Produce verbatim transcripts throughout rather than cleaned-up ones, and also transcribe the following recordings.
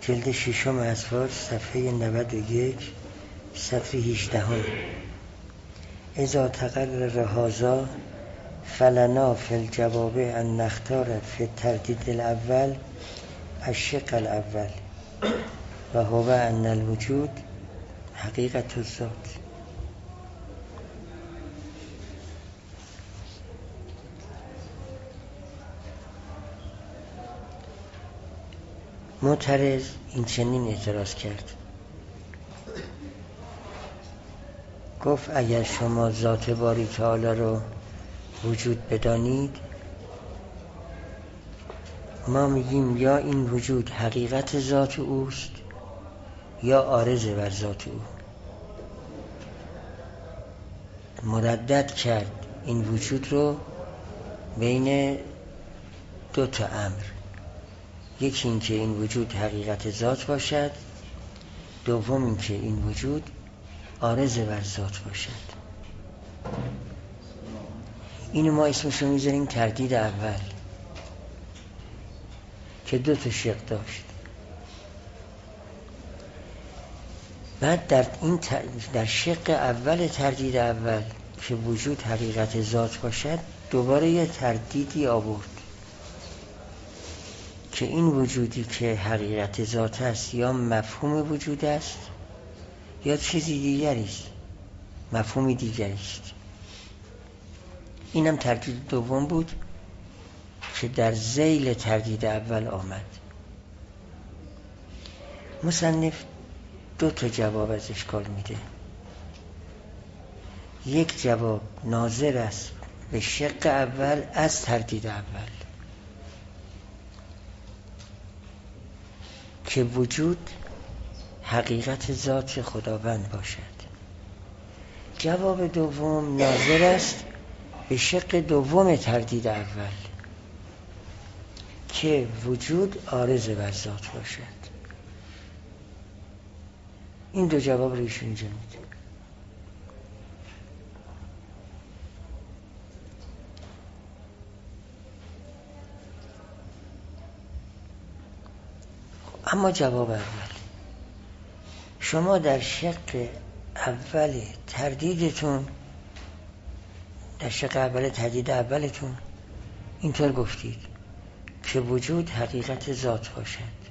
جلد ششم اسفار صفحه نود و یک سطر هجده. اذا تقرر هذا فلنا فی الجواب ان نختار فی التردید الاول الشق الاول و هو ان الوجود حقیقت الذات. معترض این چنین اعتراض کرد، گفت اگر شما ذات باری تعالی رو وجود بدانید، ما میگیم یا این وجود حقیقت ذات اوست یا عارضه بر ذات او. مردد کرد این وجود رو بین دو تا امر، یکی این که این وجود حقیقت ذات باشد، دوم این که این وجود عارضه بر ذات باشد. اینو ما اسمشو میذاریم تردید اول که دو تا شق داشت. بعد در این در شق اول تردید اول که وجود حقیقت ذات باشد، دوباره یه تردیدی آورد که این وجودی که حقیقت ذات است یا مفهوم وجود است یا چیزی دیگری است، مفهومی دیگری است. اینم تردید دوم بود که در ذیل تردید اول آمد. مصنف دو تا جواب از اشکال میده. یک جواب ناظر است به شق اول از تردید اول که وجود حقیقت ذات خداوند باشد. جواب دوم ناظر است به شق دوم تردید اول که وجود عارض بر ذات باشد. این دو جواب رو ایشون اینجا میده. اما جواب اول، شما در شق اول تردیدتون در شق اول تردید اولتون اینطور گفتید که وجود حقیقت ذات باشد.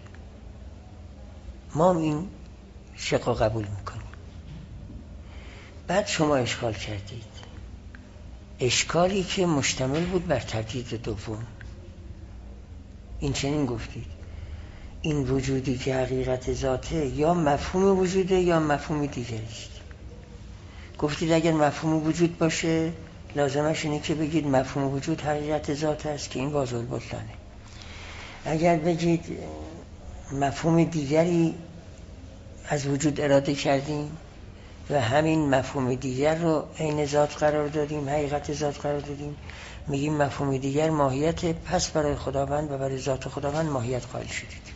ما این شق رو قبول میکنیم. بعد شما اشکال کردید، اشکالی که مشتمل بود بر تردید دوم. این چنین گفتید این وجودی که حقیقت ذاته یا مفهوم وجوده یا مفهوم دیگری است. گفتید اگر مفهوم وجود باشه لازمش اینه که بگید مفهوم وجود حقیقت ذات است که این واضح البطلانه. اگر بگید مفهوم دیگری از وجود اراده کردیم و همین مفهوم دیگر رو عین ذات قرار دادیم، حقیقت ذات قرار دادیم، میگیم مفهوم دیگر ماهیت، پس برای خداوند و برای ذات خداوند ماهیت قائل شدید.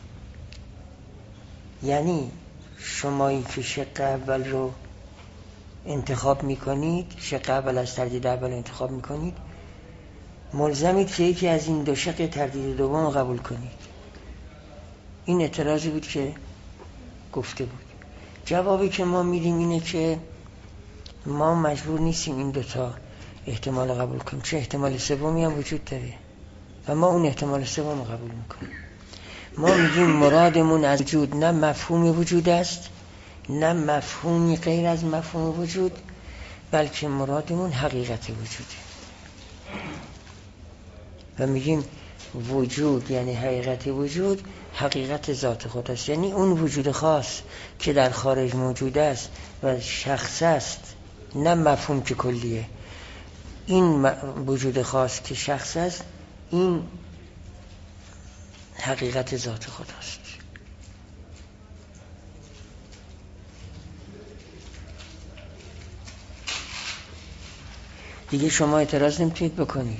یعنی شمایی که شق اول رو انتخاب میکنید، شق اول از تردید اول انتخاب میکنید، ملزمید که یکی از این دو شق تردید دوم رو قبول کنید. این اعتراضی بود که گفته بود. جوابی که ما میدیم اینه که ما مجبور نیستیم این دوتا احتمال قبول کنیم، چه احتمال سومی هم وجود داره و ما اون احتمال سوم رو قبول میکنیم. ما میگیم مرادمون از وجود نه مفهوم وجود است نه مفهومی غیر از مفهوم وجود، بلکه مرادمون حقیقت وجوده و میگیم وجود یعنی حقیقت وجود حقیقت ذات خداست. یعنی اون وجود خاص که در خارج موجود است و شخص است، نه مفهوم که کلیه. این وجود خاص که شخص است این حقیقت ذات خداست. دیگه شما اعتراض نمیتونید بکنید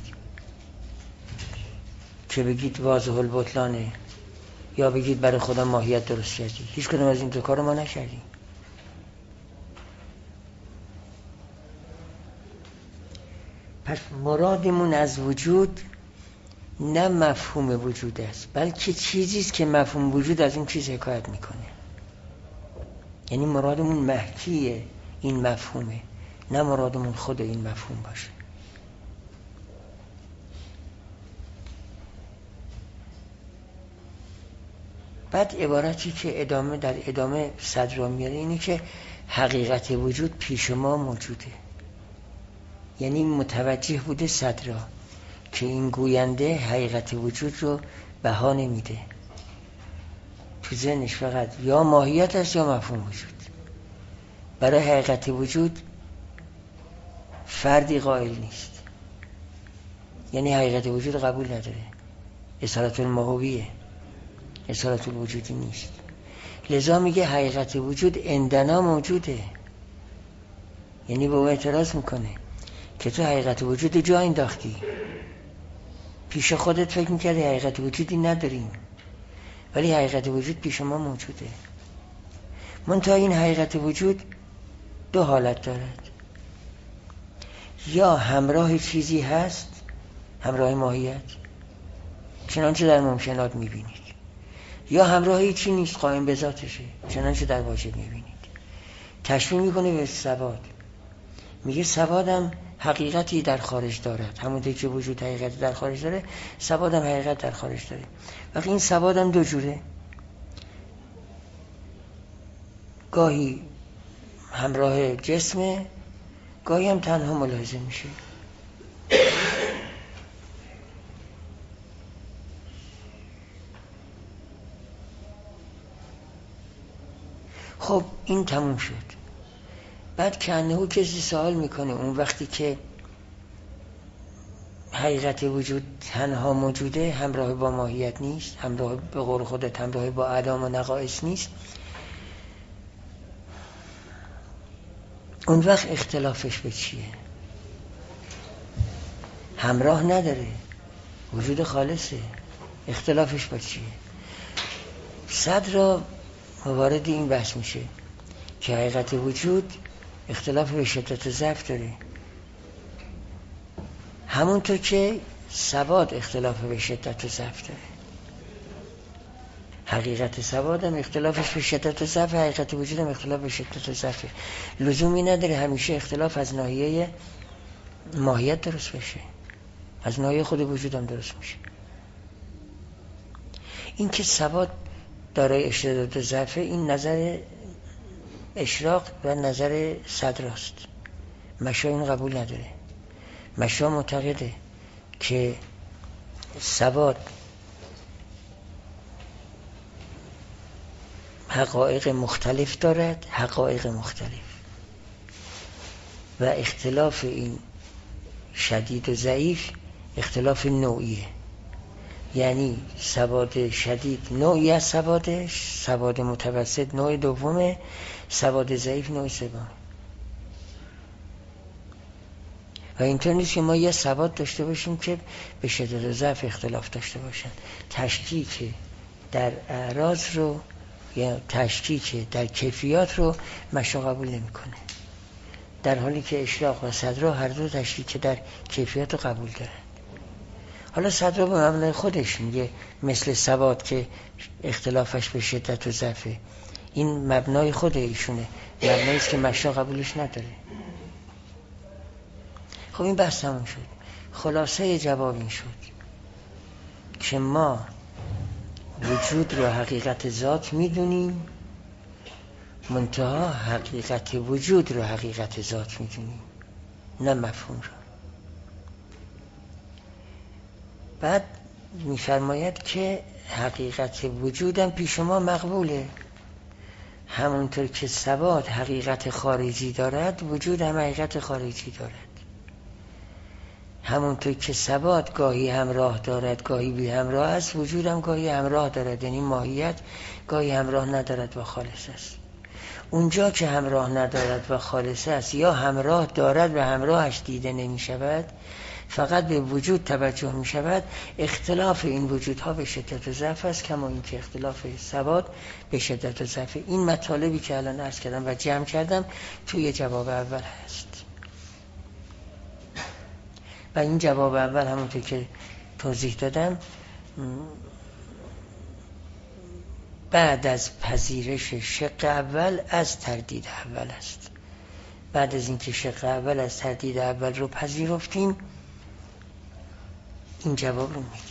که بگید واضح البطلانه یا بگید برای خدا ماهیت درست کردی. هیچ کدوم از این دو کارو ما نکردیم. پس مرادمون از وجود نه مفهوم وجود است، بلکه چیزی است که مفهوم وجود از اون چیز حکایت میکنه. یعنی مرادمون محکیه این مفهومه، نه مرادمون خود این مفهوم باشه. بعد عبارتی که ادامه در ادامه صدر را میاره اینه که حقیقت وجود پیش ما موجوده. یعنی متوجه بوده صدر را که این گوینده حقیقت وجود رو بها نمیده، تو ذهنش فقط یا ماهیت است یا مفهوم وجود. برای حقیقت وجود فردی قائل نیست، یعنی حقیقت وجود قبول نداره، اصالت الماهویه، اصالت الوجودی نیست. لذا میگه حقیقت وجود عندنا موجوده، یعنی به او اعتراض میکنه که تو حقیقت وجود جا انداختی، پیش خودت فکر میکردی حقیقت وجودی نداریم، ولی حقیقت وجود پیش ما موجوده. منتها این حقیقت وجود دو حالت دارد، یا همراه چیزی هست، همراه ماهیت چنانچه در ممکنات میبینید، یا همراه هیچی نیست، قائم به ذاتشه چنانچه در واجب میبینید. تشبیه میکنه به سواد، میگه سوادم حقیقتی در خارج دارد، همونطور که وجود حقیقتی در خارج داره، سوادم حقیقت در خارج داره. وقتی این سوادم دو جوره، گاهی همراه جسمه، گاهی هم تنها ملاحظه میشه. خب این تموم شد. بعد کنهو کسی سوال میکنه اون وقتی که حقیقت وجود تنها موجوده، همراه با ماهیت نیست، همراه به قول خودت همراه با اعلام و نقائص نیست، اون وقت اختلافش به چیه؟ همراه نداره، وجود خالصه، اختلافش با چیه؟ صدر را وارد این بحث میشه که حقیقت وجود اختلاف به شدت ضعف داره، همونطور که سواد اختلاف به شدت و ضعف داره. حقیقت سواد هم اختلافش به شدت و ضعف، حقیقت وجود هم اختلاف به شدت و ضعف. لزومی نداره همیشه اختلاف از ناحیه ماهیت درست بشه، از ناحیه خود وجود هم درست میشه. این که سواد دارای اشتداد و ضعف، این نظر اشراق و نظر صدر است. مشا این قبول نداره. مشا معتقده که سواد حقایق مختلف دارد، حقایق مختلف، و اختلاف این شدید و ضعیف اختلاف نوعیه. یعنی سواد شدید نوعی از سوادش، سواد متوسط نوع دومه، سواد ضعیف نوع سوم. و اینطور نیست که ما یه سواد داشته باشیم که به شدت و ضعف اختلاف داشته باشن. تشکیک در اعراض رو یا تشکیک در کیفیات رو مشا قبول نمی‌کنه، در حالی که اشراق و صدرا هر دو تشکیک در کیفیات رو قبول دارن. حالا صدرا به مبنای خودش میگه مثل سواد که اختلافش به شدت و ضعفه، این مبنای خود ایشونه، مبنایی است که مشا قبولش نداره. خب این بحث تموم شد. خلاصه جواب این شد که ما وجود رو حقیقت ذات میدونیم، منتها حقیقت وجود رو حقیقت ذات میدونیم، نه مفهوم رو. بعد میفرماید که حقیقت وجودم پیش ما مقبوله، همونطور که سواد حقیقت خارجی دارد، وجود هم حقیقت خارجی دارد. همونطور که سواد گاهی همراه دارد گاهی بی همراه است، وجود هم گاهی همراه دارد، یعنی ماهیت گاهی همراه ندارد و خالص است. اونجا که همراه ندارد و خالص است یا همراه دارد و همراهش دیده نمی شود، فقط به وجود توجه می شود، اختلاف این وجودها به شدت و ضعف است، کما این که اختلاف سواد به شدت و ضعف. این مطالبی که الان عرض کردم و جمع کردم توی جواب اول هست. و این جواب اول همونطور که توضیح دادم، بعد از پذیرش شق اول از تردید اول است. بعد از اینکه شق اول از تردید اول رو پذیرفتیم، این جواب رو میگیم.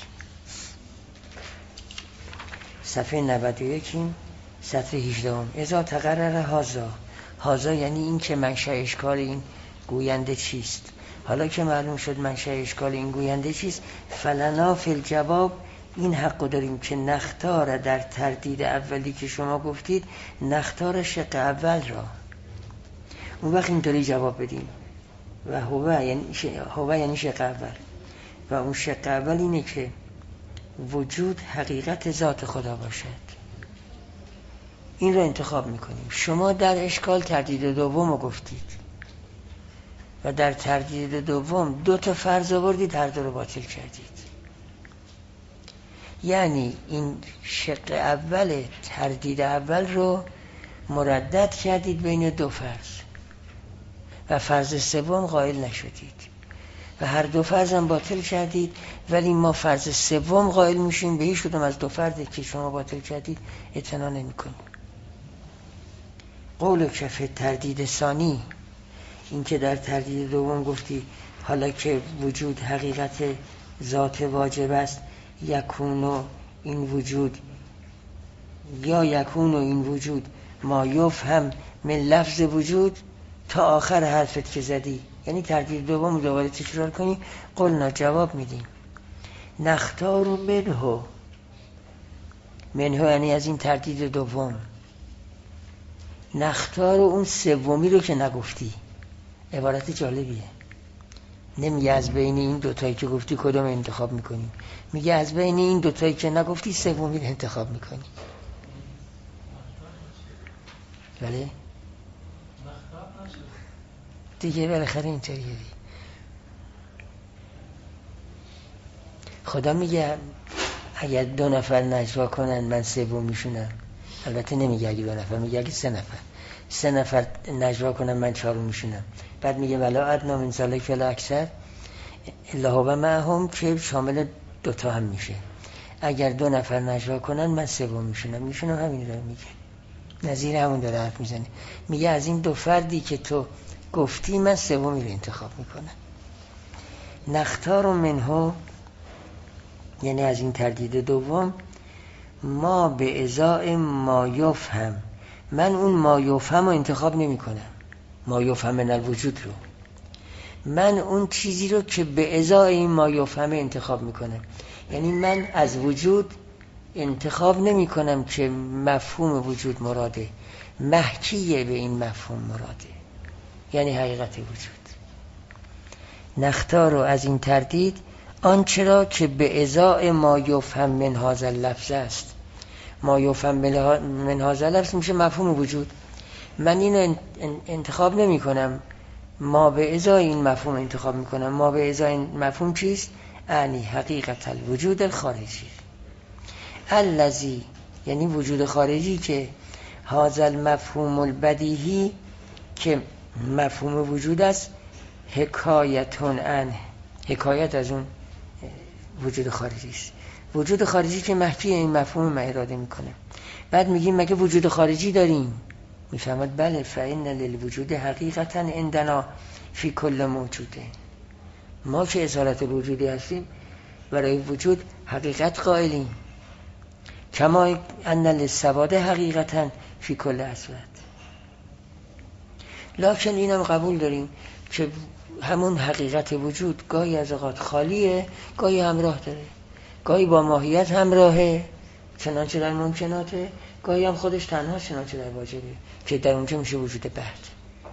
صفحه نود و یک، صفحه هجده. اذا تقرر هازا، هازا یعنی این که منشأ اشکال این گوینده چیست. حالا که معلوم شد منشأ اشکال این گوینده چیست، فلنا فی الجواب، این حق داریم که نختار در تردید اولی که شما گفتید، نختار شق اول را. اون وقت اینطوری جواب بدیم و هو یعنی هو یعنی شق اول، و اون شق اول اینه که وجود حقیقت ذات خدا باشد. این رو انتخاب میکنیم. شما در اشکال تردید دوم رو گفتید و در تردید دوم دو تا فرض آوردید، هر دو رو باطل کردید. یعنی این شق اول تردید اول رو مردد کردید بین دو فرض و فرض سوم قائل نشدید و هر دو فرض هم باطل کردید، ولی ما فرض سوم قائل میشیم، به هیچ کدوم از دو فرضی که شما باطل کردید اعتنا نمی‌کنیم. قول کف تردید ثانی، این که در تردید دوم گفتی حالا که وجود حقیقت ذات واجب است، یکون و این وجود یا یکون و این وجود ما یفهم من لفظ وجود، تا آخر حرفت که زدی، یعنی تردید دوم دوباره تکرار کنی. قلنا جواب میدیم نختار منه، منه یعنی از این تردید دوم، نختار اون سومی رو که نگفتی. عبارت جالبیه، نمیگه از بین این دوتایی که گفتی کدوم انتخاب میکنی، میگه از بین این دوتایی که نگفتی سومی رو انتخاب میکنی. بله دیگه بالاخره اینطوریه. خدا میگه اگر دو نفر نجوا کنن من سوم میشونم. البته نمیگه اگه دو نفر، میگه اگه سه نفر سه نفر نجوا کنن من چهارم میشونم. بعد میگه ولا ادنا من ذلک فلا اکثر الا هو معهم، که شامل دوتا هم میشه. اگر دو نفر نجوا کنن من سوم میشونم. میشونم همین رو میگه، نظیر همون داره حرف میزنه. میگه از این دو فردی که تو گفتی من سومی رو انتخاب میکنم. نختار منه یعنی از این تردید دوم، ما به ازای ما یفهم، من اون ما یفهم رو انتخاب نمی کنم، ما یفهم من الوجود رو، من اون چیزی رو که به ازای این ما یفهم انتخاب میکنم. یعنی من از وجود انتخاب نمی کنم که مفهوم وجود مراده، محکیه به این مفهوم مراده، یعنی حقیقت وجود. نختار رو از این تردید آنچه را که به ازای ما یفهم من هذا اللفظ است. ما یفهم من هذا اللفظ میشه مفهوم وجود. من اینو انتخاب نمی کنم، ما به ازای این مفهوم انتخاب می کنم. ما به ازای این مفهوم چیست؟ یعنی حقیقت الوجود الخارجی، الذی یعنی وجود خارجی که هذا المفهوم البدیهی که مفهوم وجود است، حکایتون عنه، حکایت از اون وجود خارجی است. وجود خارجی که محکی این مفهوم ما اراده میکنه. بعد میگیم مگه وجود خارجی داریم؟ میفهمد بله، فإن للوجود حقیقتا عندنا فی کل موجوده. ما که اصالت الوجودی هستیم برای وجود حقیقت قائلیم، کما ان للسواد حقیقتا فی کل اسود. لکن اینم قبول داریم که همون حقیقت وجود گاهی از اوقات خالیه، گاهی همراه داره، گاهی با ماهیت همراهه چنانچه در ممکناته، گاهی هم خودش تنها چنانچه در واجبه که در اونجا میشه وجود بعد.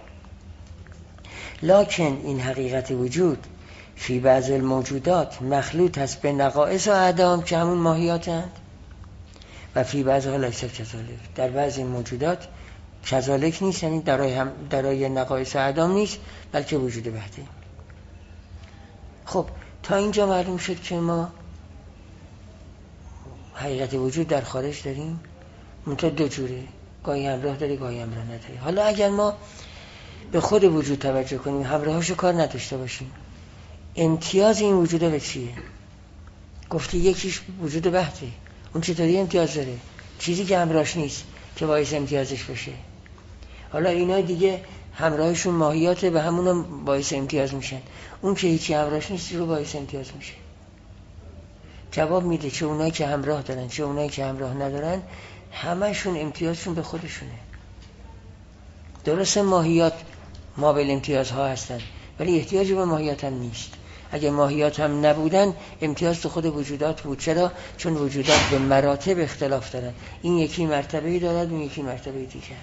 لکن این حقیقت وجود فی بعض الموجودات مخلوط است به نقائص و اعدام که همون ماهیاتند، و فی بعض ها لیس کذالک، در بعضی موجودات کذالک نیست، یعنی درای هم درای نقائص و اعدام نیست، بلکه وجود بعده. خب تا اینجا معلوم شد که ما حقیقت وجود در خارج داریم، منتها دو جوره، گاهی همراه داره گاهی همراه نداره. حالا اگر ما به خود وجود توجه کنیم، همراهاشو کار نداشته باشیم، امتیاز این وجوده به چیه؟ گفتی یکیش وجود بحته، اون چطوری امتیاز داره؟ چیزی که همراهش نیست که باعث امتیازش بشه. حالا اینا دیگه همراهشون ماهیاته و همون باعث امتیاز میشن، اون که هیچی همراهش نیست رو باعث امتیاز میشه. جواب میده چه اونایی که همراه دارن چه اونایی که همراه ندارن همشون امتیازشون به خودشونه. درسته ماهیات مابل امتیازها هستن ولی احتیاجی به ماهیات هم نیست. اگه ماهیات هم نبودن امتیاز تو خود وجودات بود. چرا؟ چون وجودات به مراتب اختلاف دارن، این یکی مرتبه‌ای دارد اون یکی مرتبه دیگر.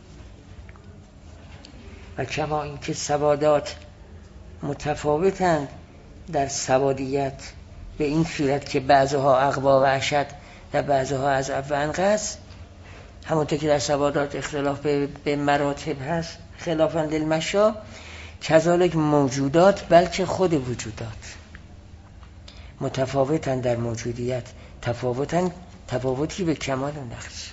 و کما اینکه سوادات متفاوتند در سوادیت به این صورت که بعضها اقوا و اشد و بعضها از و انقص، همونطور که در سوادات اختلاف به, به مراتب هست خلافاً للمشا، کذالک موجودات بلکه خود وجودات متفاوتن در موجودیت، تفاوتن تفاوتی به کمال و نقص.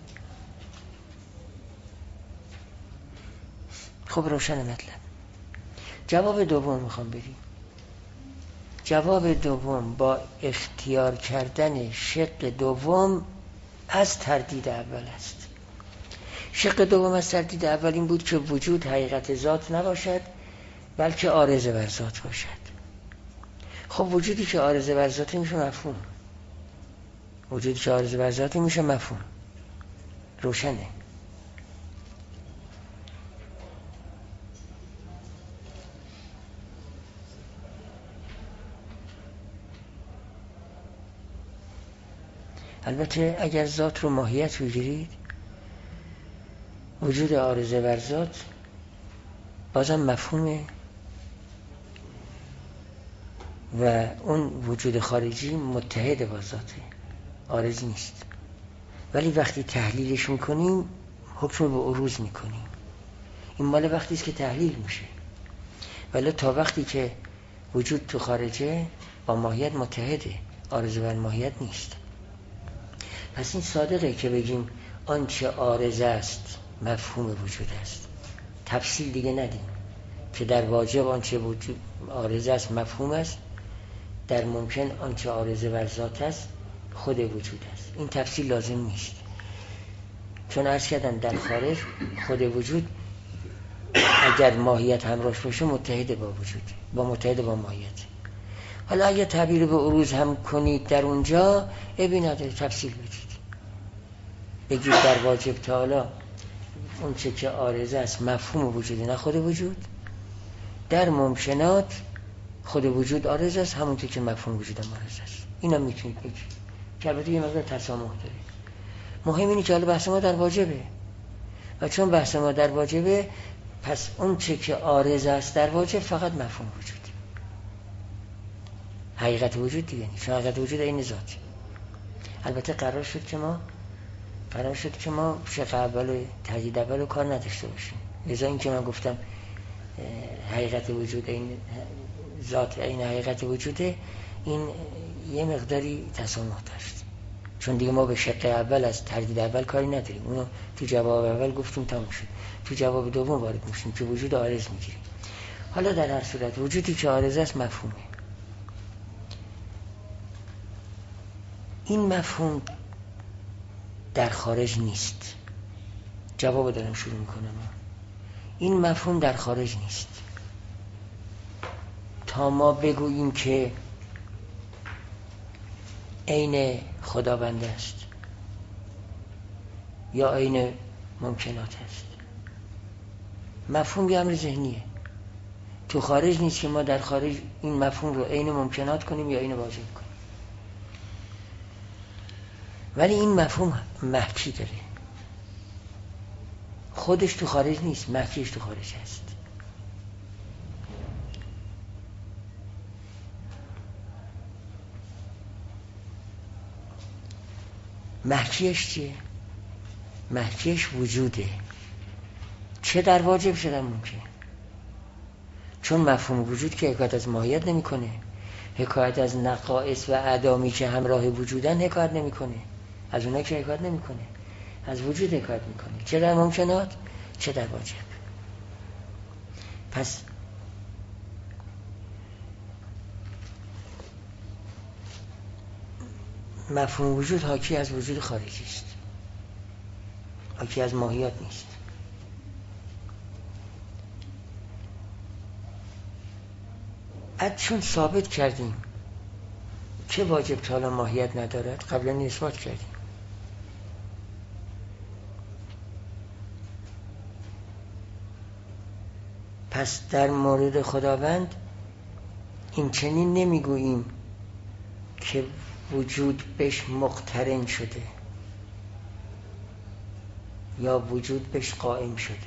خب روشن مطلب. جواب دوم میخوام بدیم. جواب دوم با اختیار کردن شق دوم از تردید اول است. شق دوم از تردید اول این بود که وجود حقیقت ذات نباشد بلکه عارضه بر ذات باشد. خب وجودی که عارضه بر ذات میشه مفهوم، وجودی که عارضه بر ذات میشه مفهوم، روشنه. البته اگر ذات رو ماهیت بگیرید، وجود عارضه بر ذات بازم مفهومه و اون وجود خارجی متحد با ذاته، عارض نیست. ولی وقتی تحلیلش میکنیم حکم به عروض میکنیم. این مال وقتی است که تحلیل میشه، ولی تا وقتی که وجود تو خارجه با ماهیت متحده، عارضه بر ماهیت نیست. پس این صادقه که بگیم آنچه عارض است مفهوم وجود است، تفصیل دیگه ندیم که در واجب آنچه وجود عارض است مفهوم است، در ممکن آنچه عارضه بر ذات است خود وجود است. این تفصیل لازم نیست، چون عرض کردن در خارج خود وجود اگر ماهیت همراهش باشه متحد با وجود، با متحد با ماهیت. حالا اگه تعبیر به عروض هم کنید در اونجا ابی نداره، تفصیل بدید، بگید در واجب تعالی اون چه که عارضه است مفهوم وجود نه خود وجود، در ممکنات خود وجود عارض است همونطور که مفهوم وجود هم عارض است. اینا میتونید بگید که البته یه مقدار تسامح داره. مهم اینه که حالا بحث ما در واجبه و چون بحث ما در واجبه پس اون چه که عارض است در واجب فقط مفهوم وجود، حقیقت وجود دیگه نیست، چون حقیقت وجود این ذات. البته قرار شد که ما قرار شد که ما شق اول تجدید اول کار نداشته باشیم، لذا این که من گفتم حقیقت وجود این ذات این حقیقت وجوده، این یه مقداری تسامح داشت، چون دیگه ما به شق اول از تردید اول کاری نداریم، اونو تو جواب اول گفتیم تموم شد، تو جواب دوم وارد میشیم که وجود عارض میگیریم. حالا در هر صورت وجودی که عارض است مفهومه. این مفهوم در خارج نیست. جواب دارم شروع میکنم. این مفهوم در خارج نیست تا ما بگوییم که عین خداوند است یا عین ممکنات است. مفهوم یه امر ذهنیه، تو خارج نیست که ما در خارج این مفهوم رو عین ممکنات کنیم یا عین واجب کنیم. ولی این مفهوم محکی داره، خودش تو خارج نیست، محکیش تو خارج هست. محکیش چیه؟ محکیش وجوده، چه در واجب چه در ممکن. چون مفهوم وجود که حکایت از ماهیت نمی کنه، حکایت از نقائص و اعدامی که همراه وجودن حکایت نمی کنه، از اونها که حکایت نمی کنه، از وجود حکایت می کنه، چه در ممکنات چه در واجب. پس مفهوم وجود حاکی از وجود خارجی است، حاکی از ماهیت نیست. اد چون ثابت کردیم که واجب تا حالا ماهیت ندارد، قبلا اثبات کردیم. پس در مورد خداوند این چنین نمیگوییم که وجود بهش مقترن شده یا وجود بهش قائم شده.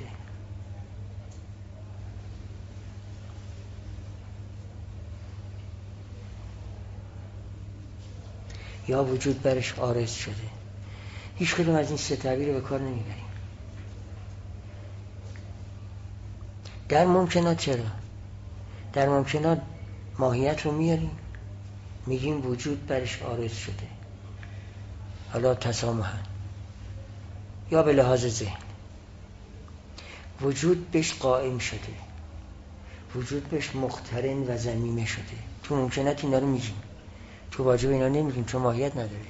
یا وجود برش عارض شده. هیچ کدوم از این سه تعبیر رو به کار نمیبریم. در ممکنات چرا؟ در ممکنات ماهیت رو میاریم، میگیم وجود برش عارض شده، حالا تسامحاً یا به لحاظ ذهن. وجود بهش قائم شده، وجود بهش مقترن و ضمیمه شده. تو ممکنات اینا رو میگیم، تو واجب اینا نمیگیم چون ماهیت نداره.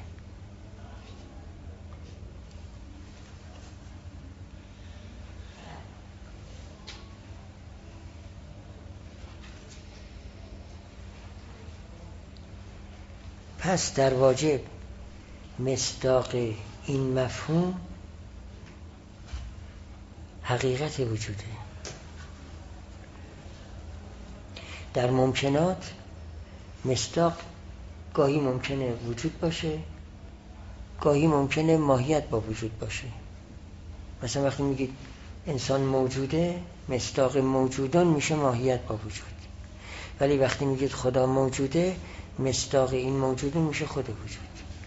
پس در واجب مصداق این مفهوم حقیقت وجوده. در ممکنات مصداق گاهی ممکنه وجود باشه، گاهی ممکنه ماهیت با وجود باشه. مثلا وقتی میگید انسان موجوده، مصداق موجودان میشه ماهیت با وجود. ولی وقتی میگید خدا موجوده، مصداق این موجوده میشه خود وجود.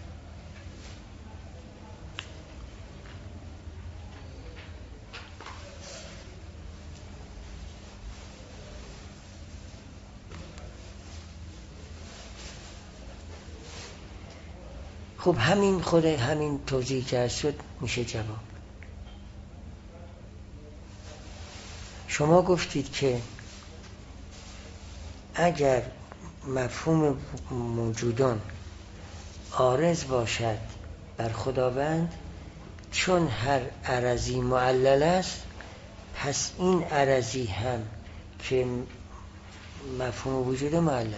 خب همین خود همین توضیح که شد میشه جواب. شما گفتید که اگر مفهوم موجودان عارض باشد بر خداوند، چون هر عرضی معلل است، پس این عرضی هم که مفهوم وجود معلله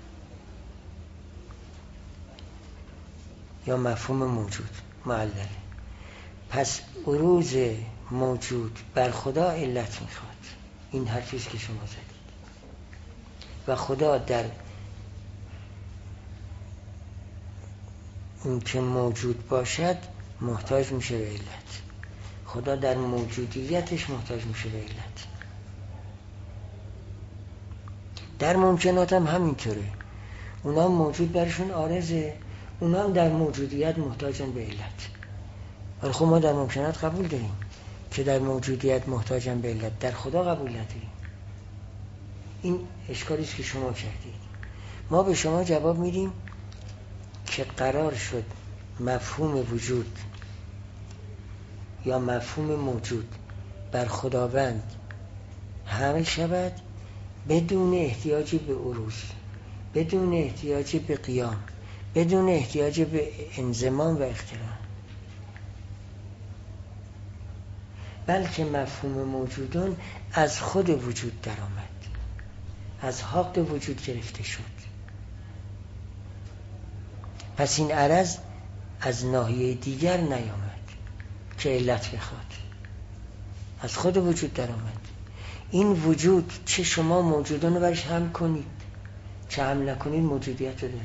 یا مفهوم موجود معلله. پس عروض موجود بر خدا علت میخواد. این حرفیست که شما زدید. و خدا در اون که موجود باشد محتاج میشه به علت. خدا در موجودیتش محتاج میشه به علت. در ممکنات هم همینطوره. اونا موجود برشون عارضه، اونا هم در موجودیت محتاجن به علت. ولی خب ما در ممکنات قبول داریم که در موجودیت محتاجن به علت، در خدا قبول نداریم. این اشکالیست که شما کردید. ما به شما جواب میدیم که قرار شد مفهوم وجود یا مفهوم موجود بر خداوند حمل شود بدون احتیاجی به عروض، بدون احتیاجی به قیام، بدون احتیاج به انضمام و اقتران، بلکه مفهوم موجودان از خود وجود در آمد، از حق وجود گرفته شد. پس این عرض از ناحیه دیگر نیامد که علت بخواد، از خود وجود در آمد. این وجود چه شما موجودان رو برش هم کنید چه هم نکنید موجودیت رو داره.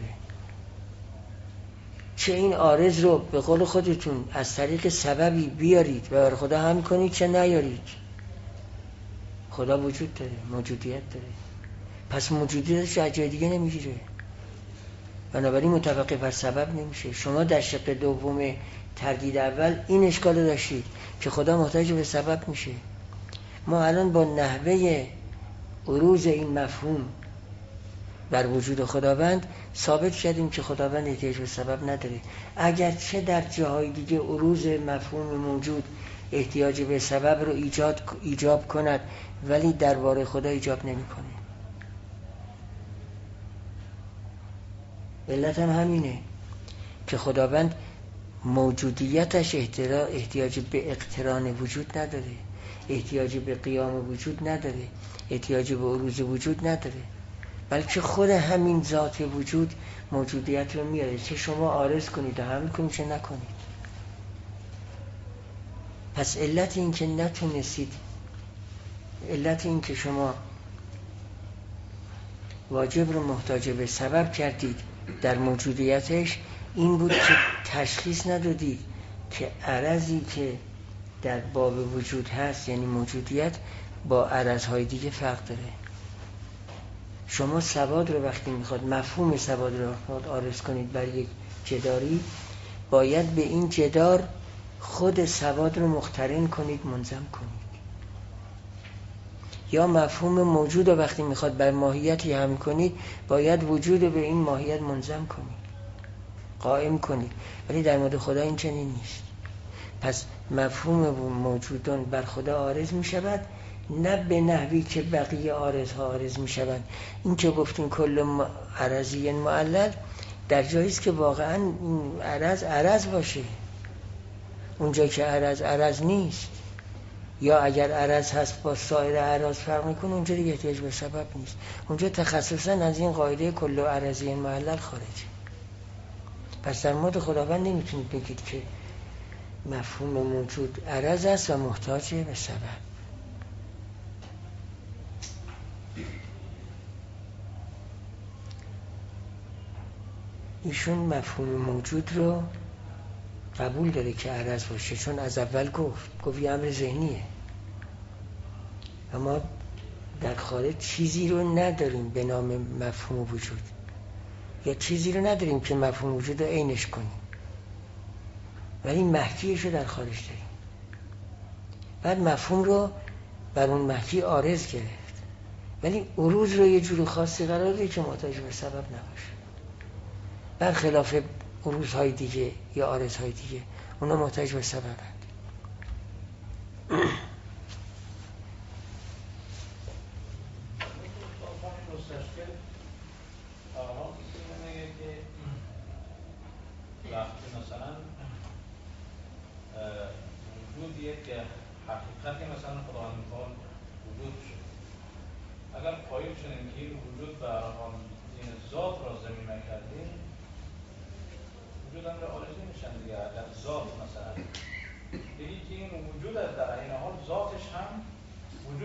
چه این عارض رو به قول خودتون از طریق سببی بیارید و بر خدا هم کنید چه نیارید، خدا وجود داره، موجودیت داره. پس موجودیتش از جای دیگه نمیگیره، بنابراین متوقف بر سبب نمیشه. شما در شق دوم تردید اول این اشکال رو داشتید که خدا محتاج به سبب میشه. ما الان با نحوه عروض این مفهوم بر وجود خداوند ثابت کردیم که خداوند احتیاج به سبب نداره. اگرچه در جاهای دیگه عروض مفهوم موجود احتیاج به سبب رو ایجاد ایجاب کند، ولی درباره خدا ایجاب نمیکنه. علت هم همینه که خداوند موجودیتش احتیاج به اقتران وجود نداره، احتیاجی به قیام وجود نداره، احتیاجی به عروض وجود نداره، بلکه خود همین ذات وجود موجودیت رو میاره، چه شما عارض کنید و حمل کنید چه نکنید. پس علت این که نتونستید، علت این که شما واجب رو محتاج به سبب کردید در موجودیتش این بود که تشخیص ندادید که عرضی که در باب وجود هست یعنی موجودیت با عرضهای دیگه فرق داره. شما سواد رو وقتی میخواد مفهوم سواد رو میخواد عارض کنید بر یک جداری، باید به این جدار خود سواد رو مقترن کنید، منظم کنید. یا مفهوم موجود رو وقتی میخواد بر ماهیتی حمل کنید، باید وجود رو به این ماهیت منظم کنید، قائم کنید. ولی در مورد خدا این چنین نیست. پس مفهوم موجودان بر خدا عارض میشود، نه به نحوی که بقیه عارضها عارض میشوند. این که گفتیم کل عرضی معلل، در جاییست که واقعا این عرض عرض باشه، اونجا که عرض عرض نیست، یا اگر عرض هست با سایر اعراض فرق میکنه، اونجا دیگه احتیاج به سبب نیست، اونجا تخصصا از این قاعده کل عرضی معلل خارجه. پس در مورد خداوند نمیتونید بگید که مفهوم موجود عرض است و محتاج به سبب. ایشون مفهوم موجود رو قبول داره که عرض باشه، چون از اول گفت گفت یه امر ذهنیه. اما در خارج چیزی رو نداریم به نام مفهوم وجود، یا چیزی رو نداریم که مفهوم وجود رو عینش کنیم، ولی محکیش رو در خارج داریم. بعد مفهوم رو بر اون محکی عارض گرفت، ولی عروض رو یه جور خاصی قرار ده که محتاج به سبب نباشه، برخلاف عروض های دیگه یا عارض های دیگه، اونا محتاج به سبب هست. یک حقیقتی مثلا خداوند میخواد وجود شد، اگر قایل شدیم که این وجود به حال این ذات را زمین نکردیم، وجود هم را عارضی میشن دیگه. اگر ذات مثلا دیگه که این وجود است، در این حال ذاتش هم وجود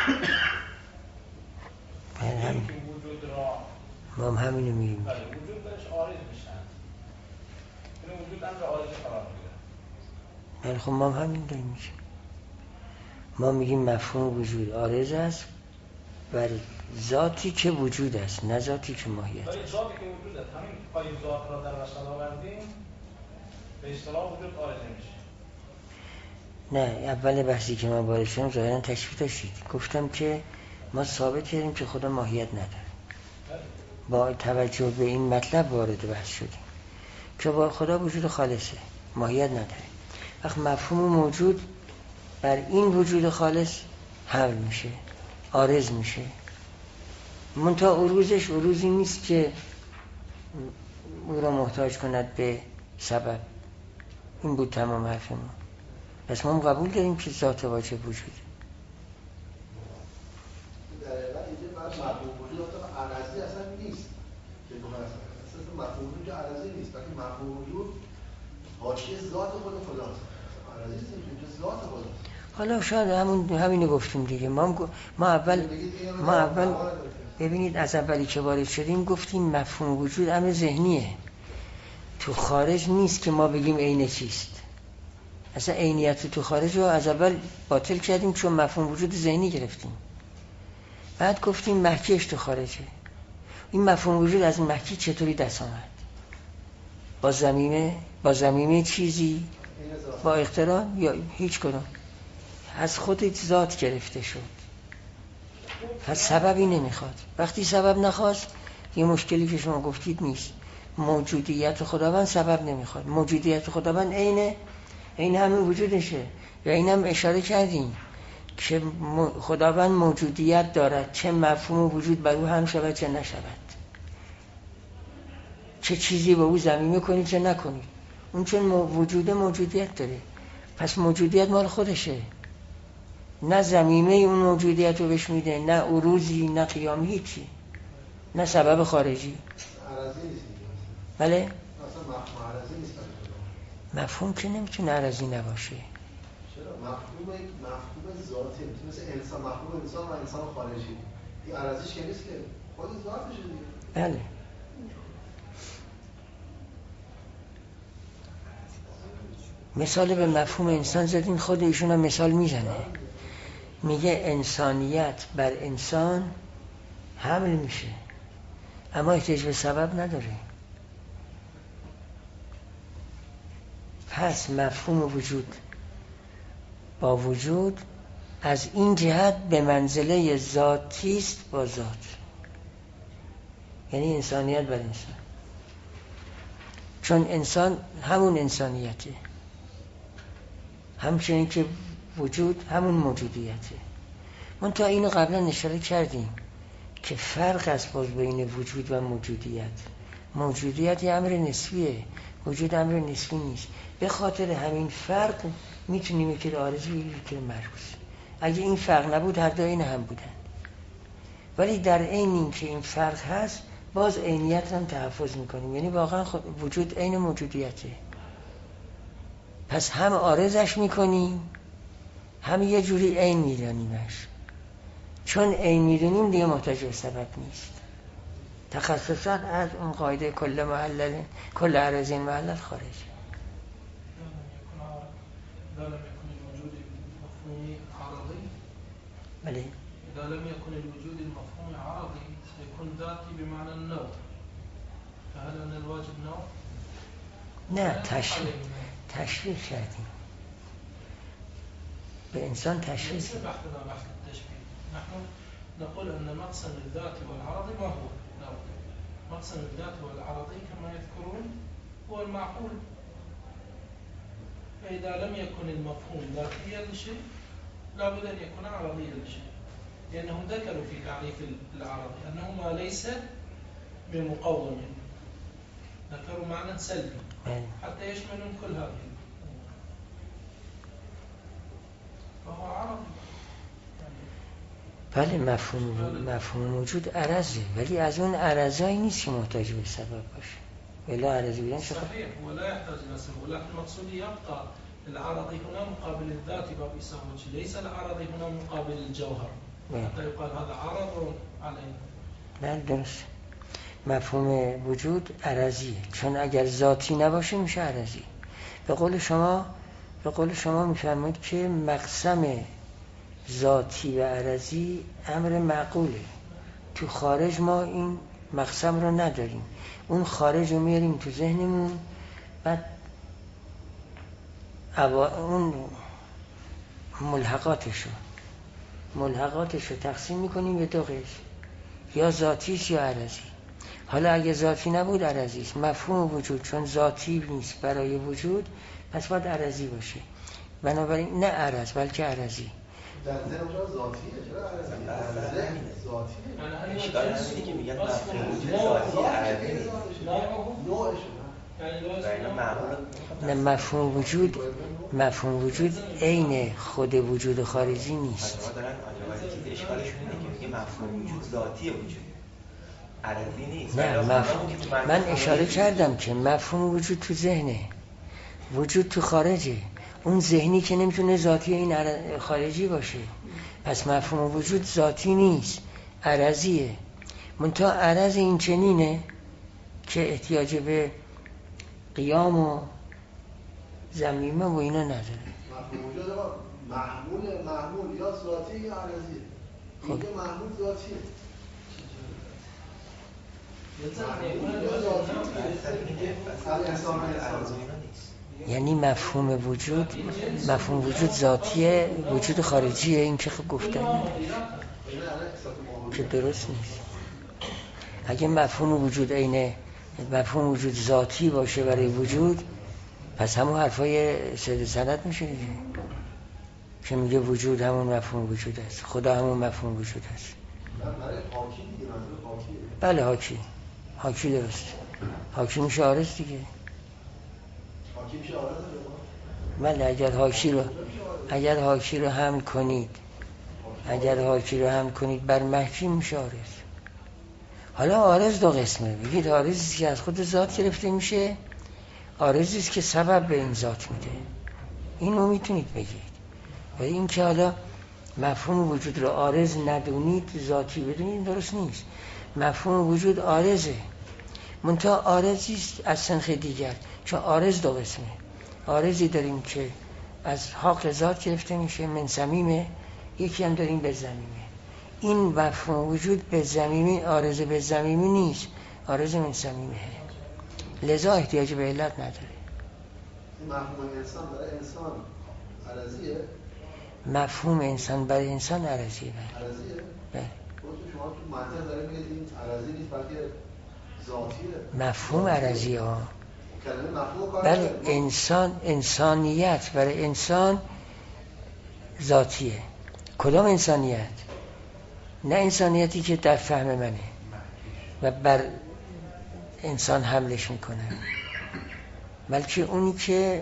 این که وجود را ما هم همینو میگیم، بله وجود برش عارض میشن، این وجود هم را عارضی قرار میگیرن. بله خب ما هم همین داریم میگیم. ما میگیم مفهوم وجود عارض است بر ذاتی که وجود است، نه ذاتی که ماهیت است. ولی ذاتی که وجود است، همین پای ذات را در وسط آوردیم، به اصطلاح وجود عارض میشه. نه، اول بحثی که من وارد شدم ظاهرا تشریح داشتید، گفتم که ما ثابت کردیم که خدا ماهیت نداره. با توجه به این مطلب وارد بحث شدیم که با خدا وجود خالصه، ماهیت نداره. وقت مفهوم موجود بر این وجود خالص حمل میشه، عارض میشه، منتها عروضش عروضی نیست که او را محتاج کند به سبب. این بود تمام حرف ما. پس ما قبول داریم که ذات واجب وجود. در حقیقت اینجا بعد مفهوم وجود اصلا عرضی اصلا نیست که اصلا مفهوم وجود عرضی نیست، بلکه مفهوم وجود حاشیه ذات خود خداست، عرضی نیست، اینجا ذات خداست. حالا شاید همون همینو گفتیم دیگه. ما ما اول ما اول ببینید از اولی که وارد شدیم گفتیم مفهوم وجود امر ذهنیه، تو خارج نیست که ما بگیم عین چیست. اصلا عینیت تو خارج رو از اول باطل کردیم چون مفهوم وجود ذهنی گرفتیم. بعد گفتیم محکیش تو خارجه. این مفهوم وجود از این محکی چطوری دست آمد؟ با ضمیمه، با ضمیمه چیزی، با اقتران، یا هیچ کدوم؟ از خود ذات گرفته شد. پس سببی نمیخواد. وقتی سبب نخواست، یه مشکلی که شما گفتید نیست. موجودیت خداوند سبب نمیخواد. موجودیت خداوند عین عین همین وجودشه. و اینم اشاره کردیم که خداوند موجودیت دارد، چه مفهوم وجود بر او هم شود چه نشود. چه چیزی به او ضمیمه کنید چه نکنید. اون چون وجود موجودیت داره، پس موجودیت مال خودشه، نه ضمیمه اون موجودیت رو بهش میده، نه عروضی، نه قیام، هیچی، نه سبب خارجی. بله؟ مفهوم که نمیتونه عرضی نباشه. چرا؟ مفهوم مفهوم ذاتی مثل انسان، مفهوم انسان و انسان خارجی این عرضیش که نیست که خود ذاتشه دیگه. بله. مثال به مفهوم انسان زدین، خود ایشون هم مثال میزنه، میگه انسانیت بر انسان حمل میشه اما احتیاج به سبب نداره. پس مفهوم وجود با وجود از این جهت به منزله ذاتی است با ذات، یعنی انسانیت بر انسان، چون انسان همون انسانیته، همچنین که وجود همون موجودیته. من تا اینو قبلا اشاره کردیم که فرق است باز بین وجود و موجودیت. موجودیت یه امر نسبیه، وجود امر نسبی نیست. به خاطر همین فرق میتونیم یکی رو عارضی بگیریم یکی رو مرکوز. اگه این فرق نبود هر دو این هم بودن، ولی در عین این که این فرق هست باز عینیت هم تحفظ میکنیم، یعنی واقعا وجود عین موجودیته. پس هم عارضش میکنیم هم یه جوری عین میدانیمش. چون عین میدونیم دیگه محتاج به سبب نیست. تخصصا از اون قاعده کل محلل کل عرضین محلل خارج. إذا لم يكن الوجود المفهوم عرضي بله إذا لم يكن الوجود المفهوم عرضي سيكون ذاتي بمعنى النوع، فهل أن الواجب نوع؟ نه، تشریح تشریح کردیم به انسان تشریح. ليس بحثنا بحث التشبيه، نحن نقول أن مقسم الذات والعرض ما هو؟ نوع. مقسم الذات والعرضي كما يذكرون هو المعقول. فإذا لم يكن المفهوم ذاتيا لشيء لا بد أن يكون عرضيا لشيء، لأنهم ذكروا في تعريف العرض أنه ما ليس بمقوم، ذكروا معنى سلبي حتى يشمل كل هذه، فهو عرضي. بله مفهوم مفهوم وجود عرضه، ولی از اون عرضایی نیست که محتاج به سبب باشه. ولا عرضی بودن صحيح ولا يحتاج إلى سبب، ولكن المقصود يبقى العرضي هنا مقابل الذات باب يساوي، ليس العرضي هنا مقابل الجوهر حتى يقال هذا عرض علينا. بله درست. مفهوم وجود عرضیه، چون اگر ذاتی نباشه میشه عرضی. به قول شما به قول شما میفرمایید که مقسم ذاتی و عرضی امر معقوله. تو خارج ما این مقسم رو نداریم، اون خارج رو میاریم تو ذهنمون، بعد اون ملحقاتشو ملحقاتشو تقسیم میکنیم به دو قسم، یا ذاتیست یا عرضی. حالا اگه ذاتی نبود عرضیست. مفهوم وجود چون ذاتی نیست برای وجود پس باید عرضی باشه، بنابراین نه عرض بلکه عرضی. در ذهن اونجا ذاتیه، چرا عرضی؟ در ذهن ذاتیه. اشکال نداره که میگن مفهوم وجود ذاتی عرضی نیست. نوعش نه، مفهوم وجود مفهوم وجود عین خود وجود خارجی نیست. شما دارن آنجا اشکالشون اینه که میگه مفهوم وجود ذاتی وجود عرضی نیست. نه مفهوم من اشاره کردم که مفهوم وجود تو ذهنه، وجود تو خارجه. اون ذهنی که نمیتونه ذاتی این خارجی باشه، پس مفهوم وجود ذاتی نیست، عرضیه. منتها عرض این چنینه که احتیاج به قیام و ضمیمه و اینا نداره. مفهوم وجود معمول معمول یا ذاتی یا عرضیه. اینجا معمول ذاتیه. یعنی مفهوم وجود مفهوم وجود ذاتیه، وجود خارجیه. این که خب گفتن که درست نیست. اگه مفهوم وجود عین مفهوم وجود ذاتی باشه برای وجود، پس همون حرفای سید سند میشه دیگه که میگه وجود همون مفهوم وجود است، خدا همون مفهوم وجود است. برای حاکی دیگه، منظور حاکیه. بله حاکی حاکی درست. حاکی میشه عارض دیگه. حاکی میشه عارض بله اگر حاکی رو اگر حاکی رو حمل کنید اگر حاکی رو حمل کنید بر محکی میشه عارض. حالا عارض دو قسمه، بگید عارضی که از خود ذات گرفته میشه، عارضی است که سبب به این ذات میده، اینو میتونید بگید. ولی این که حالا مفهوم وجود رو عارض ندونید ذاتی بدونید درست نیست. مفهوم وجود عارضه، منتها عارضی است از سنخ دیگر، چون عارض دو قسمه. عارضی داریم که از حق ذات گرفته میشه من صمیمه، یکی هم داریم به زمیمه. این مفهوم وجود به زمیمی عارض به زمیمی نیست، عارض من صمیمه، لذا احتیاج به علت نداره. مفهوم انسان برای انسان عرضیه؟ مفهوم انسان برای انسان عرضیه. بله عرضیه؟ بله. شما تو منطق داره میگید این عرضی نیست بلکه ذاتیه. مفهوم عرضیه ها. کلمه مفهوم کار بله انسان، انسانیت برای انسان ذاتیه. کدام انسانیت؟ نه انسانیتی که در فهم منه و بر انسان حملش میکنه، بلکه اونی که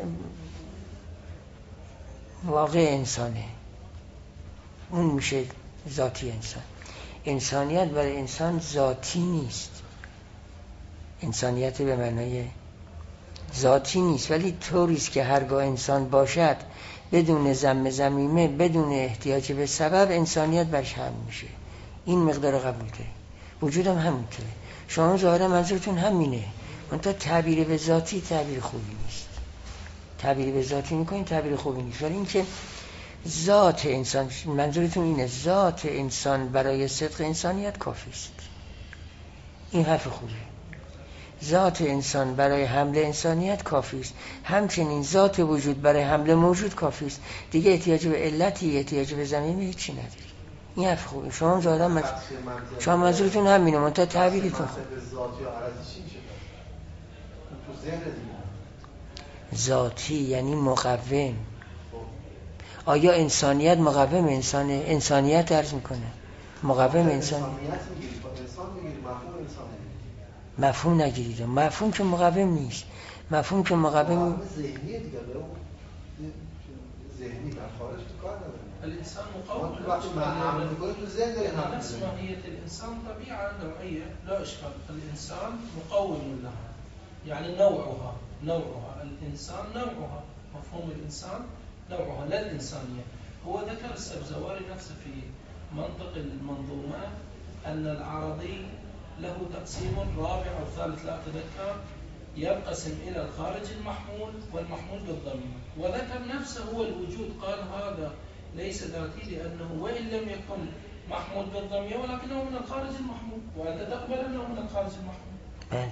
واقع انسانه، اون میشه ذاتی انسان. انسانیت برای انسان ذاتی نیست، انسانیت به معنای ذاتی نیست، ولی طوریست که هرگاه انسان باشد بدون ذم ضمیمه، بدون احتیاج به سبب، انسانیت برش هم میشه. این مقدار قبول داره. وجودم همینطوره. شما ظاهرا منظورتون همینه، منتها تعبیر به ذاتی تعبیر خوبی نیست. تعبیر به ذاتی میکنین تعبیر خوبی نیست، ولی این که ذات انسان، منظورتون اینه ذات انسان برای صدق انسانیت کافی است. این حرف خوبه. ذات انسان برای حمل انسانیت کافی است، همچنین ذات وجود برای حمل موجود کافی است. دیگه احتیاج به علتی، احتیاج به زمینه هیچی نداری. این حرف خوبه. شما ظاهرا مز... شما منظورتون همینه، منتها تعبیرتون خوب. ذاتی و عرضی چی میشه؟ تو ذهن دیگه ذاتی یعنی مقوم. آیا انسانیت مقوم انسان انسانیت عرض میکنه؟ مقوم انسان انسانیت میگیری، با انسان میگیری، مفهوم انسانه. مفهوم نگیرید. مفهوم که مقوم نیست. مفهوم که مقوم ذهنیه دیگه، به اون ذهنی در خارج کار نداره. الانسان مقوم. تو وقتی معامله میکنی تو ذهن داری هم نفس ماهیة الانسان طبيعة نوعية لا اشكال. الانسان مقوم لها، يعني نوعها نوعها الانسان نوعها، مفهوم الانسان نوعها لا الانسانية. هو ذكر السبزواري نفسه في منطق المنظومات أن العرضي له تقسيم رابع أو ثالث لا أتذكر، ينقسم إلى الخارج المحمول والمحمول بالضمير، وذكر نفسه هو الوجود، قال هذا ليس ذاتي لأنه وإن لم يكن محمول بالضمير ولكنه من الخارج المحمول، وأنت تقبل أنه من الخارج المحمول. بله.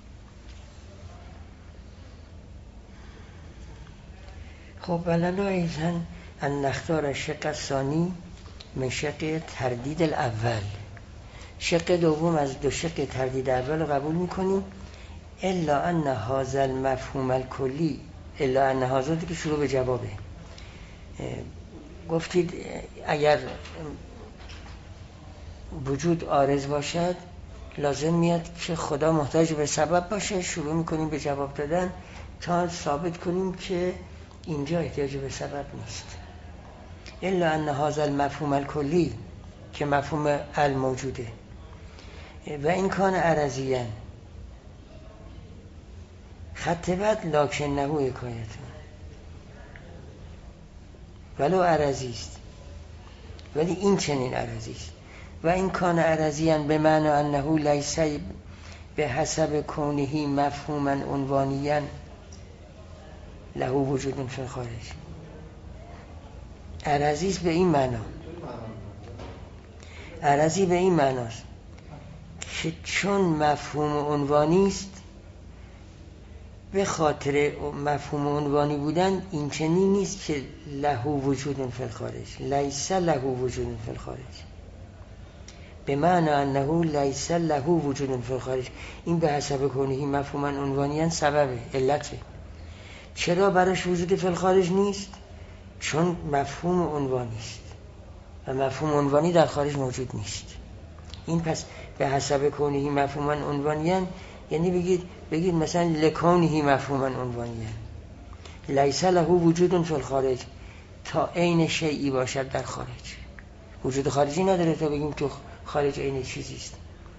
خب بلنا ایزن ان نختار الشق الثانی من شق تردید الاول. شق دوم از دو شق تردید اول قبول میکنیم، الا ان هذا المفهوم الکلی، الا ان هذا که شروع به جوابه. گفتید اگر وجود عارض باشد لازم میاد که خدا محتاج به سبب باشه. شروع میکنیم به جواب دادن تا ثابت کنیم که اینجا احتیاج به سبب نیست. الا ان هذا المفهوم الکلی که مفهوم الموجوده و این کان عرضیان خط بعد لکنه حکایتون ولو عرضی است، ولی این چنین عرضی است. و این کان عرضیان به معنی انه لیس به حسب کونه مفهوما عنوانیا له وجود فی الخارج. عرضی است به این معنا، عرضی به این معناست که چون مفهوم عنوانی است، به خاطر مفهوم عنوانی بودن این چنین نیست که له وجود فی الخارج، لیس له وجود فی الخارج، به معنی انه لیس له وجود فی الخارج. این به حسب کونه مفهوما عنوانیان سببه، علته. چرا براش وجود فی الخارج نیست؟ چون مفهوم عنوانی است و مفهوم عنوانی در خارج موجود نیست. این پس به حسب کونه مفهوما عنوانیان یعنی بگید بگید مثلا لکونهی مفهوما عنوانیه، لیس له وجود فی الخارج، تا عین شیئی باشد در خارج. وجود خارجی نداره تا بگیم تو خارج عین چیزی است.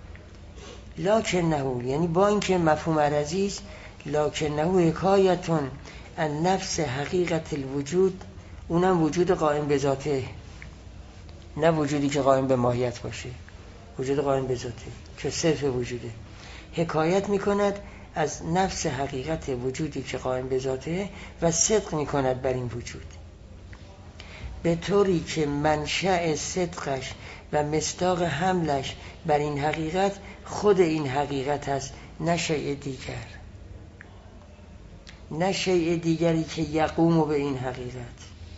لکنه، یعنی با اینکه مفهوم عرضی است، لکنه حکایتون ان نفس حقیقت الوجود، اونم وجود قائم به ذاته، نه وجودی که قائم به ماهیت باشه، وجود قائم به ذاته که صرف وجوده. حکایت میکند از نفس حقیقت وجودی که قائم به ذاته و صدق میکند بر این وجود، به طوری که منشأ صدقش و مصداق حملش بر این حقیقت خود این حقیقت است، نه شیء دیگر، نه شیء دیگری که یقوم به این حقیقت.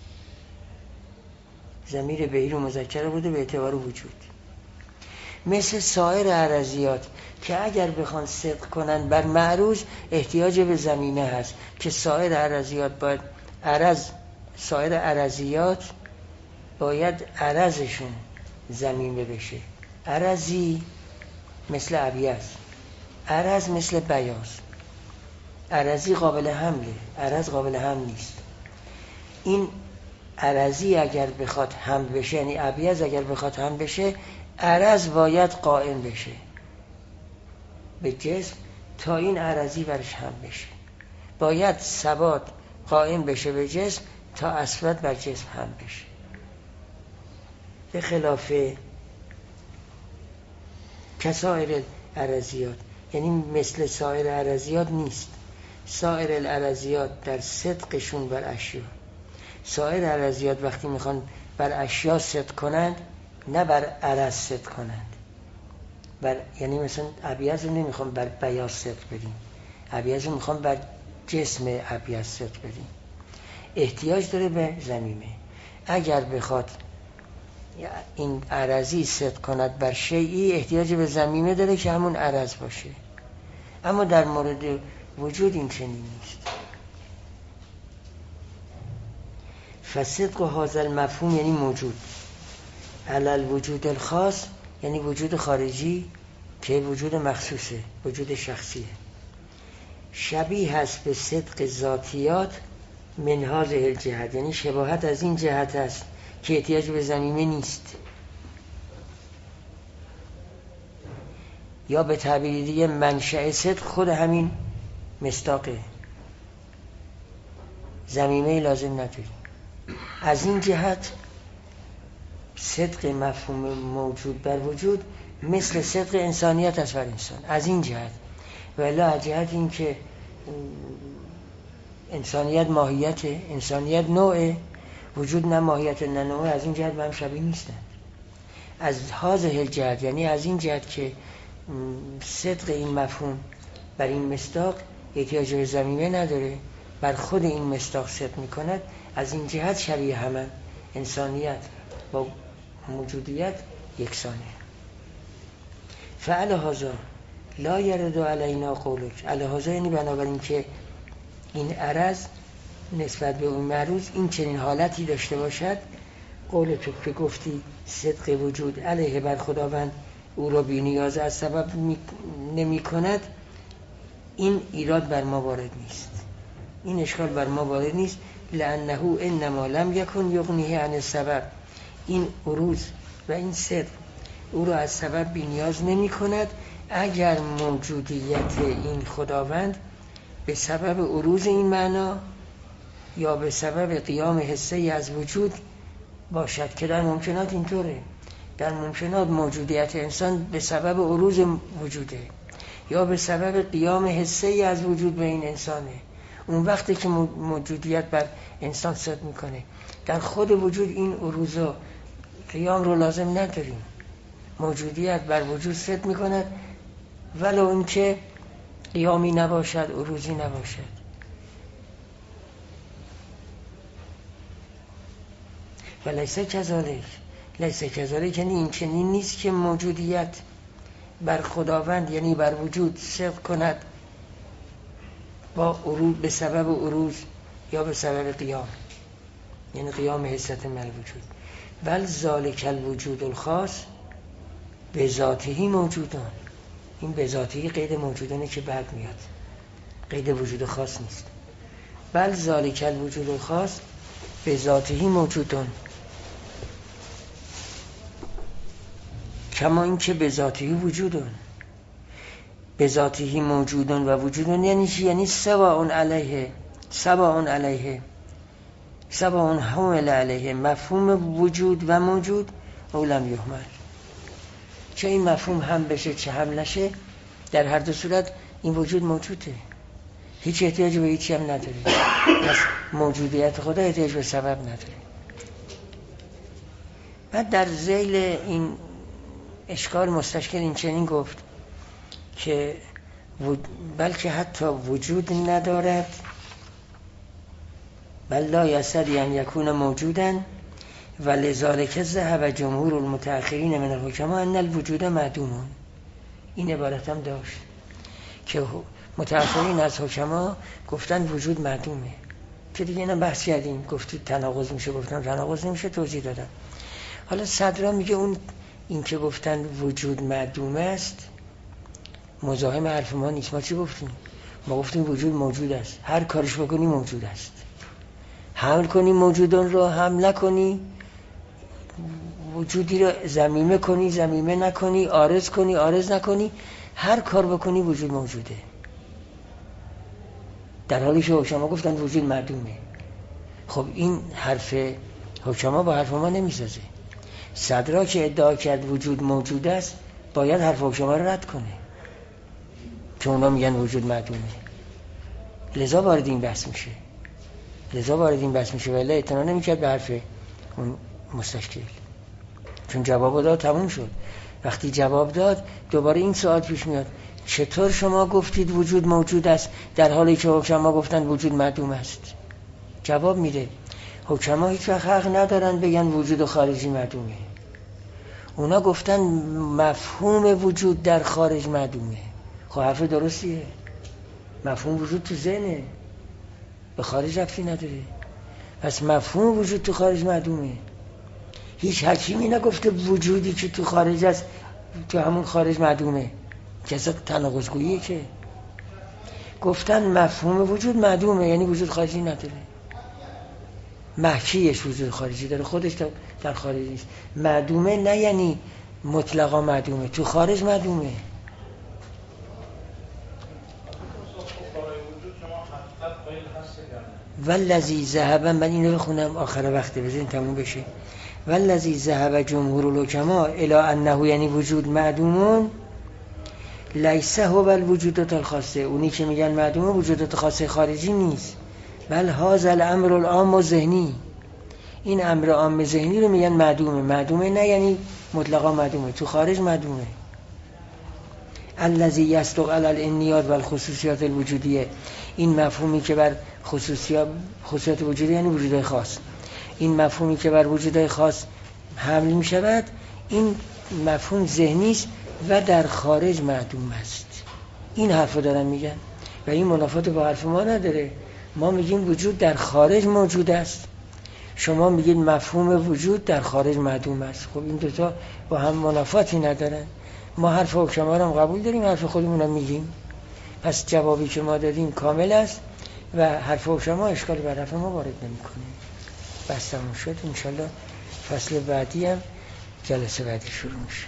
ضمیر بهیر و مذکر بوده به اعتبار وجود. مثل سایر عرضیات که اگر بخوان صدق کنن بر معروض احتیاج به ضمیمه هست که سایر عرضیات باید عرض سایر عرضیات باید عرضشون ضمیمه بشه. عرضی مثل ابیض، عرض مثل بیاض. عرضی قابل حمله، عرض قابل حمل نیست. این عرضی اگر بخواد حمل بشه، یعنی ابیض اگر بخواد حمل بشه، عرض باید قائم بشه به جسم تا این عرضی برش حمل بشه. باید ثبات قائم بشه به جسم تا اثبات بر جسم حمل بشه. به خلاف کسائر العرضیات، یعنی مثل سایر عرضیات نیست. سایر العرضیات در صدقشون بر اشیا، سایر عرضیات وقتی میخوان بر اشیا صدق کنند نه بر عرض صدق کنند. بر یعنی مثلا ابیض رو نمیخوام بر بیاض صدق بدیم، ابیض رو میخوام بر جسم ابیض صدق بدیم. احتیاج داره به ضمیمه. اگر بخواد این عرضی صدق کند بر شیئی، احتیاج به ضمیمه داره که همون عرض باشه. اما در مورد وجود این چنین نیست. فصدق و هذا المفهوم یعنی موجود، علل وجود الخاص یعنی وجود خارجی که وجود مخصوصه، وجود شخصیه. شبیه هست به صدق ذاتیات من هذه الجهت، یعنی شباهت از این جهت است که احتیاج به ضمیمه نیست. یا به تعبیر دیگه منشأ صدق خود همین مصداقه، ضمیمه لازم نداریم. از این جهت صدق مفهوم موجود بر وجود مثل صدق انسانیت است بر انسان. از این جهت ولی از جهت این که انسانیت ماهیت، انسانیت نوع، وجود نه ماهیت نه نوع، از این جهت به هم شبیه نیستند. از هذه الجهت یعنی از این جهت که صدق این مفهوم بر این مصداق احتیاج به ضمیمه نداره، بر خود این مصداق صدق میکند، از این جهت شبیه همه. انسانیت با موجودیت یکسانه. فعل هذا لا یرد علینا قولک، علی هذا یعنی بنابراین که این عرض نسبت به اون معروض این چنین حالتی داشته باشد، قول تو که گفتی صدق وجود علیه بر خداوند او را بی نیاز از سبب نمی کند، این ایراد بر ما وارد نیست، این اشکال بر ما وارد نیست. لانه انما لم یکن یغنیه عن السبب، این عروض و این صدق او را از سبب بی نیاز نمی کند اگر موجودیت این خداوند به سبب عروض این معنا یا به سبب قیام حسه از وجود باشد، که در ممکنات اینطوره. در ممکنات موجودیت انسان به سبب عروض وجوده یا به سبب قیام حسه از وجود به این انسانه. اون وقتی که موجودیت بر انسان صدق میکنه، در خود وجود این عروض و قیام رو لازم نداریم. موجودیت بر وجود صدق میکند ولو اینکه قیامی نباشد، عروضی نباشد. و لیسه کذالک، لیسه کذالک یعنی این چنین نیست که موجودیت بر خداوند یعنی بر وجود صدق کند با عروض، به سبب عروض یا به سبب قیام، یعنی قیام حست مل وجود. بل ذالک الوجود الخاص به ذاته موجودان، این به ذاتی قید موجودانه که بعد میاد، قید وجود خاص نیست. بل ذالک الوجود الخاص به ذاتی موجودون، کما این که به ذاتی وجودون. به ذاتی موجودون و وجودون یعنی چی؟ یعنی سواء علیه، سواء علیه، سواء حمل علیه. مفهوم وجود و موجود اولم یحمل، چه این مفهوم هم بشه چه هم نشه، در هر دو صورت این وجود موجوده، هیچ احتیاج به هیچی هم نداره. پس موجودیت خدا احتیاج به سبب نداره. بعد در ذیل این اشکال مستشکل این چنین گفت که بلکه حتی وجود ندارد، بل لا یستطیع ان یکون موجودا و لذالک ذهب جمهور المتأخرین من الحکما ان الوجود معدوم. این عبارت هم داشت که متأخرین از حکما گفتن وجود معدومه، که دیگه اینم بحث کردیم، گفتید تناقض میشه، گفتم تناقض نمیشه، توضیح دادم. حالا صدرا میگه اون این که گفتن وجود معدوم است مزاحم حرف ما نیست. ما چی گفتیم؟ ما گفتیم وجود موجود است، هر کارش بکنی موجود است. حمل کنی موجودان رو، حمل نکنی وجودی رو، ضمیمه کنی ضمیمه نکنی، عارض کنی عارض نکنی، هر کار بکنی وجود موجوده. در حالی که حکما گفتن وجود معدومه. خب این حرف حکما با حرف ما نمیسازه. صدرا که ادعا کرد وجود موجود است باید حرف حکما رو رد کنه که اونا میگن وجود معدومه. لذا وارد این بحث میشه لذا وارد این بحث میشه ولی اعتنا نمیکرد به حرف اون مستشکل، چون جواب داد تموم شد. وقتی جواب داد دوباره این سوال پیش میاد چطور شما گفتید وجود موجود است در حالی که حکما گفتن وجود معدوم است؟ جواب میده حکما هیچ وقت حق ندارن بگن وجود خارجی معدومه. اونا گفتن مفهوم وجود در خارج معدومه. خب حرف درستیه، مفهوم وجود تو ذهنه، به خارج ربطی نداره. پس مفهوم وجود تو خارج معدومه. هیچ حکیمی نگفته وجودی که تو خارج است تو همون خارج معدومه، که اصلا تناقض‌گوییه. که گفتن مفهوم وجود معدومه یعنی وجود خارجی نداره. محکیش وجود خارجی داره، خودش در خارج نیست. معدومه نه یعنی مطلقا معدومه، تو خارج معدومه. والذی ذهب، من اینو بخونم آخر وقته بزنین تموم بشه. والذی ذهب جمهور الحکما الی انه یعنی وجود معدومون لیس هو الوجودات الخاصه. اونی که میگن معدومه وجودات خاصه خارجی نیست، بل هذا الامر العام ذهنی. این امر عام ذهنی رو میگن معدومه. معدومه نه یعنی مطلقا معدومه، تو خارج معدومه. الذی یصدق علی الانیات والخصوصیات الوجودیه. این مفهومی که بر خصوصیات خصوصیات وجودی یعنی وجودهای خاص، این مفهومی که بر وجودهای خاص حمل می شود این مفهوم ذهنی است و در خارج معدوم است. این حرفو دارن میگن و این منافات با حرف ما نداره. ما میگیم وجود در خارج موجود است، شما میگید مفهوم وجود در خارج معدوم است. خب این دوتا با هم منافاتی ندارن. ما حرف حکما رو هم قبول داریم، حرف خودمون هم میگیم. پس جوابی که ما دادیم کامل است و حرف حکما اشکالی بر حرف ما وارد نمیکنه. بس تموم شد. انشالله فصل بعدی هم جلسه بعدی شروع میشه.